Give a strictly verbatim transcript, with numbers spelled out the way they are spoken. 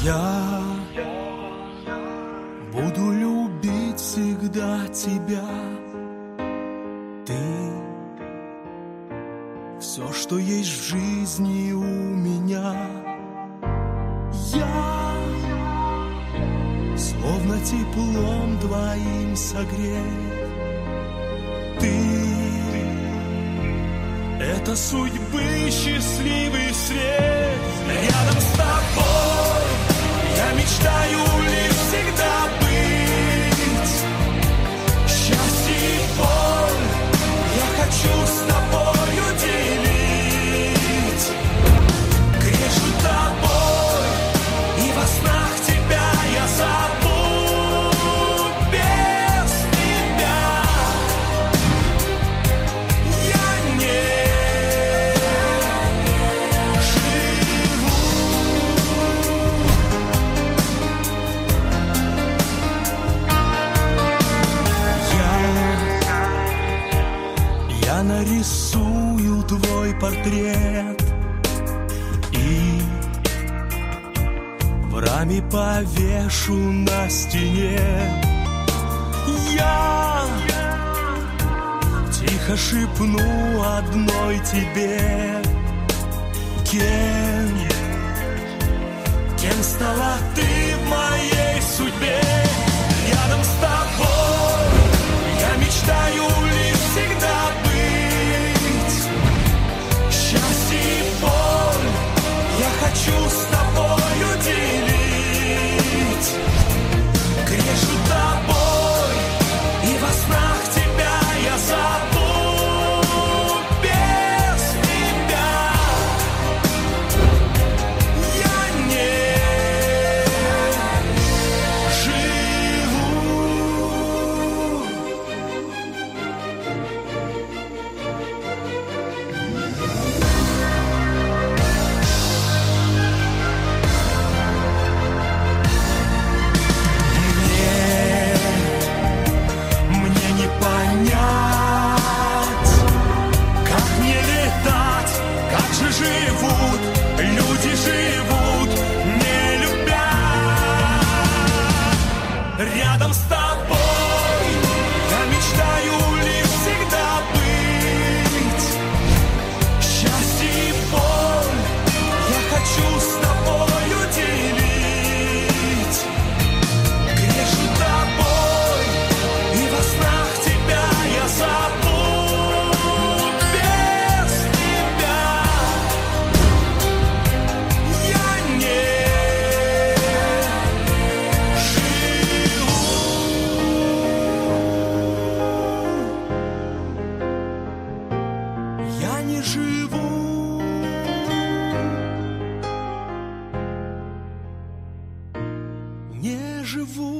Я буду любить всегда тебя. Ты все, что есть в жизни у меня. Я словно теплом твоим согрет. Ты — это судьбы счастливый свет. Рядом с тобой я мечтаю лишь всегда быть. Счастье и боль я хочу с тобою делить. Грешу тобой, и во снах тебя я зову. Без тебя я не живу. Я, я нарисую твой портрет и в раме повешу на стене. Я тихо шепну одной тебе: Кем, кем стала ты в моей судьбе? Рядом с тобой я мечтаю лишь всегда быть. Счастье и боль я хочу с тобою делить. Грешу тобой, и во снах тебя я зову. Без тебя я не живу. Мне, мне не понять, как мне летать, как же живут, люди живут, не любя. Рядом с тобой я мечтаю лишь всегда быть. Счастье и боль я хочу с тобою делить. Грешу тобой, и во снах тебя я зову. Без тебя я не живу. Я не живу. Не живу.